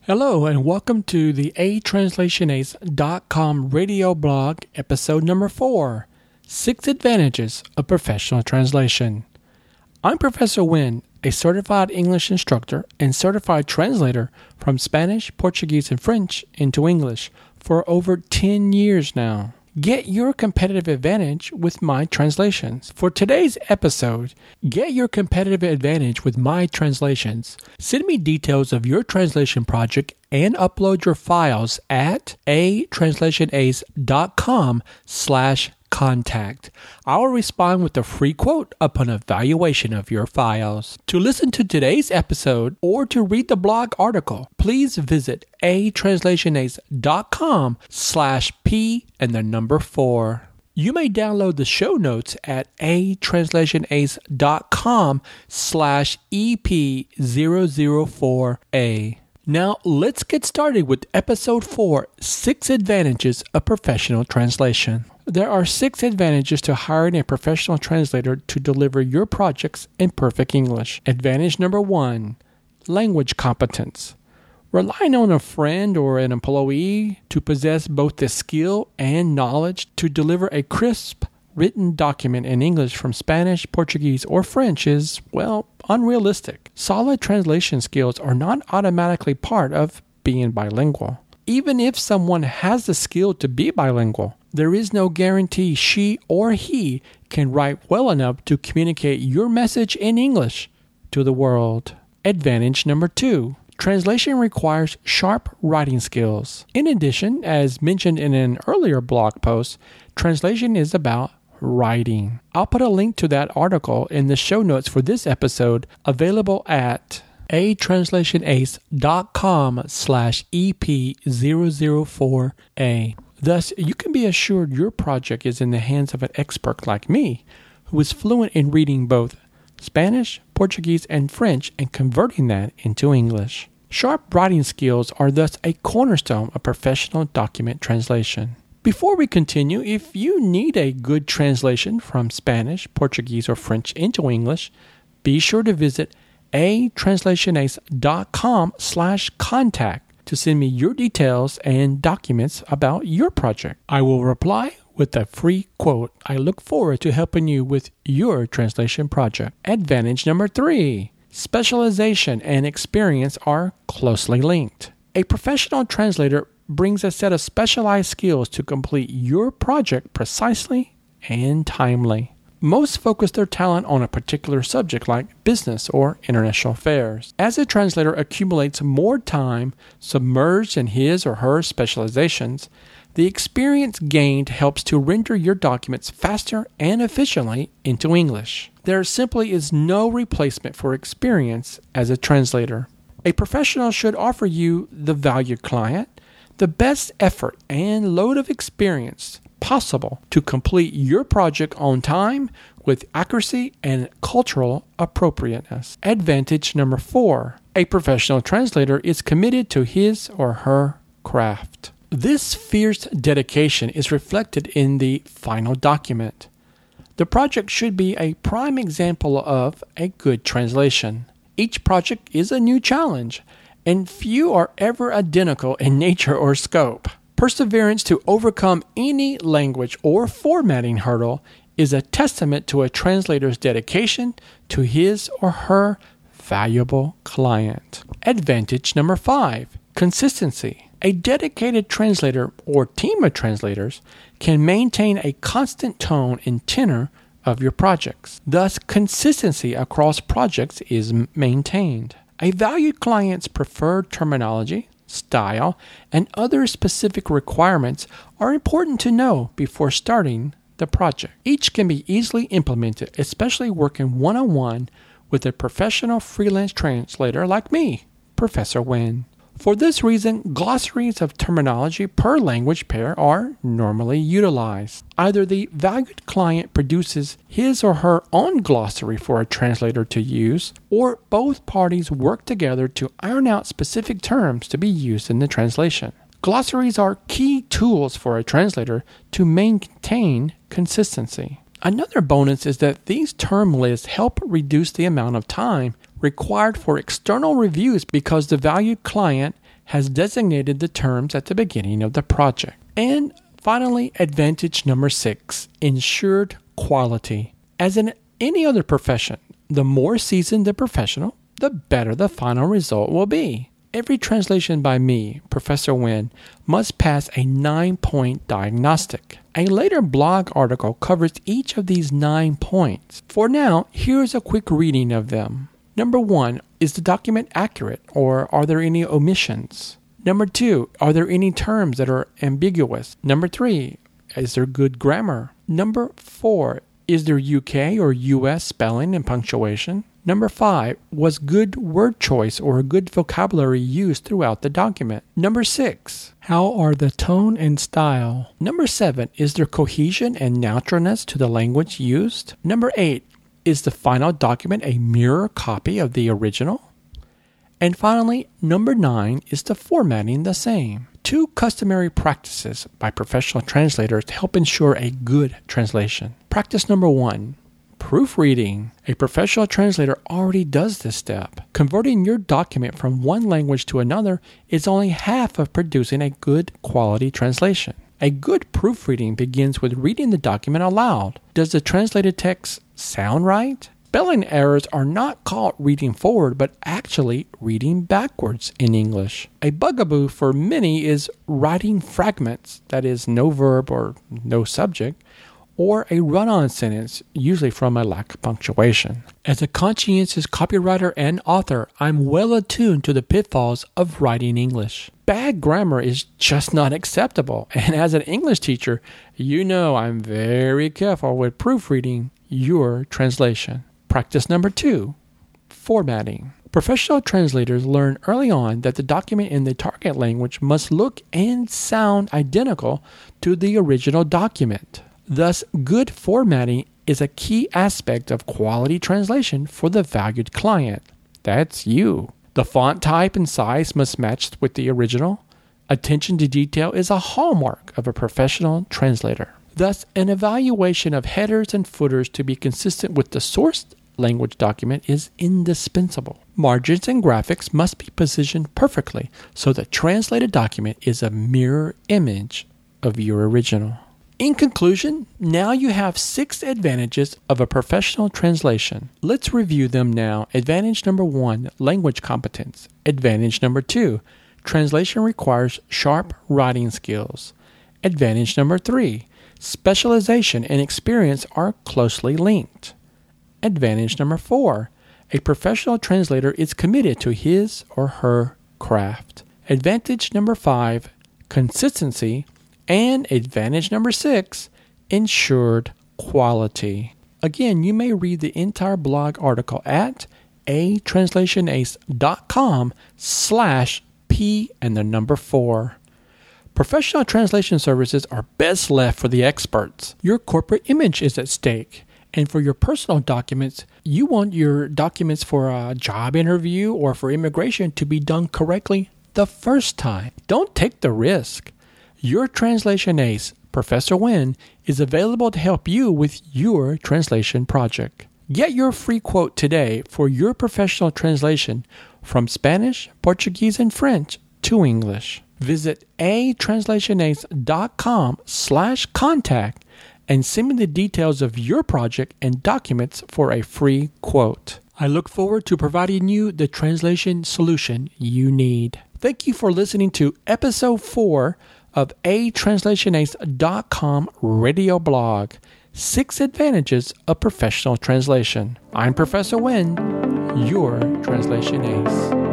Hello and welcome to the ATranslationAce.com radio blog, episode number 4, 6 Advantages of Professional Translation. I'm Professor Wynn, a certified English instructor and certified translator from Spanish, Portuguese, and French into English for over 10 years now. Get your competitive advantage with my translations. For today's episode, get your competitive advantage with my translations. Send me details of your translation project and upload your files at atranslationace.com/contact. I will respond with a free quote upon evaluation of your files. To listen to today's episode or to read the blog article, please visit atranslationace.com/P4. You may download the show notes at atranslationace.com/EP004A. Now, let's get started with episode 4, 6 Advantages of Professional Translation. There are 6 advantages to hiring a professional translator to deliver your projects in perfect English. Advantage number 1, language competence. Relying on a friend or an employee to possess both the skill and knowledge to deliver a crisp, written document in English from Spanish, Portuguese, or French is, unrealistic. Solid translation skills are not automatically part of being bilingual. Even if someone has the skill to be bilingual, there is no guarantee she or he can write well enough to communicate your message in English to the world. Advantage number 2. Translation requires sharp writing skills. In addition, as mentioned in an earlier blog post, translation is about writing. I'll put a link to that article in the show notes for this episode, available at atranslationace.com/EP004A. Thus, you can be assured your project is in the hands of an expert like me, who is fluent in reading both Spanish, Portuguese, and French and converting that into English. Sharp writing skills are thus a cornerstone of professional document translation. Before we continue, if you need a good translation from Spanish, Portuguese, or French into English, be sure to visit atranslationace.com/contact to send me your details and documents about your project. I will reply with a free quote. I look forward to helping you with your translation project. Advantage number 3. Specialization and experience are closely linked. A professional translator brings a set of specialized skills to complete your project precisely and timely. Most focus their talent on a particular subject like business or international affairs. As a translator accumulates more time submerged in his or her specializations, the experience gained helps to render your documents faster and efficiently into English. There simply is no replacement for experience as a translator. A professional should offer you, the valued client, the best effort and load of experience possible to complete your project on time with accuracy and cultural appropriateness. Advantage number 4. A professional translator is committed to his or her craft. This fierce dedication is reflected in the final document. The project should be a prime example of a good translation. Each project is a new challenge, and few are ever identical in nature or scope. Perseverance to overcome any language or formatting hurdle is a testament to a translator's dedication to his or her valuable client. Advantage number 5. Consistency. A dedicated translator or team of translators can maintain a constant tone and tenor of your projects. Thus, consistency across projects is maintained. A valued client's preferred terminology, style, and other specific requirements are important to know before starting the project. Each can be easily implemented, especially working one-on-one with a professional freelance translator like me, Professor Wynn. For this reason, glossaries of terminology per language pair are normally utilized. Either the valued client produces his or her own glossary for a translator to use, or both parties work together to iron out specific terms to be used in the translation. Glossaries are key tools for a translator to maintain consistency. Another bonus is that these term lists help reduce the amount of time required for external reviews because the valued client has designated the terms at the beginning of the project. And finally, advantage number 6, ensured quality. As in any other profession, the more seasoned the professional, the better the final result will be. Every translation by me, Professor Nguyen, must pass a 9-point diagnostic. A later blog article covers each of these 9 points. For now, here's a quick reading of them. Number 1, is the document accurate, or are there any omissions? Number 2, are there any terms that are ambiguous? Number 3, is there good grammar? Number 4, is there UK or US spelling and punctuation? Number 5, was good word choice or good vocabulary used throughout the document? Number 6, how are the tone and style? Number 7, is there cohesion and naturalness to the language used? Number 8, is the final document a mirror copy of the original? And finally, number 9, is the formatting the same? 2 customary practices by professional translators to help ensure a good translation. Practice number 1, proofreading. A professional translator already does this step. Converting your document from one language to another is only half of producing a good quality translation. A good proofreading begins with reading the document aloud. Does the translated text sound right? Spelling errors are not called reading forward, but actually reading backwards in English. A bugaboo for many is writing fragments, that is, no verb or no subject, or a run-on sentence, usually from a lack of punctuation. As a conscientious copywriter and author, I'm well attuned to the pitfalls of writing English. Bad grammar is just not acceptable, and as an English teacher, you know I'm very careful with proofreading your translation. Practice number 2, formatting. Professional translators learn early on that the document in the target language must look and sound identical to the original document. Thus, good formatting is a key aspect of quality translation for the valued client. That's you. The font type and size must match with the original. Attention to detail is a hallmark of a professional translator. Thus, an evaluation of headers and footers to be consistent with the source language document is indispensable. Margins and graphics must be positioned perfectly so the translated document is a mirror image of your original. In conclusion, now you have 6 advantages of a professional translation. Let's review them now. Advantage number 1, language competence. Advantage number 2, translation requires sharp writing skills. Advantage number 3, specialization and experience are closely linked. Advantage number 4, a professional translator is committed to his or her craft. Advantage number 5, consistency. And advantage number 6, ensured quality. Again, you may read the entire blog article at atranslationace.com/P4. Professional translation services are best left for the experts. Your corporate image is at stake. And for your personal documents, you want your documents for a job interview or for immigration to be done correctly the first time. Don't take the risk. Your translation ace, Professor Nguyen, is available to help you with your translation project. Get your free quote today for your professional translation from Spanish, Portuguese, and French to English. Visit atranslationace.com/contact and send me the details of your project and documents for a free quote. I look forward to providing you the translation solution you need. Thank you for listening to episode 4 of atranslationace.com radio blog, 6 advantages of professional translation. I'm Professor Nguyen, your translation ace.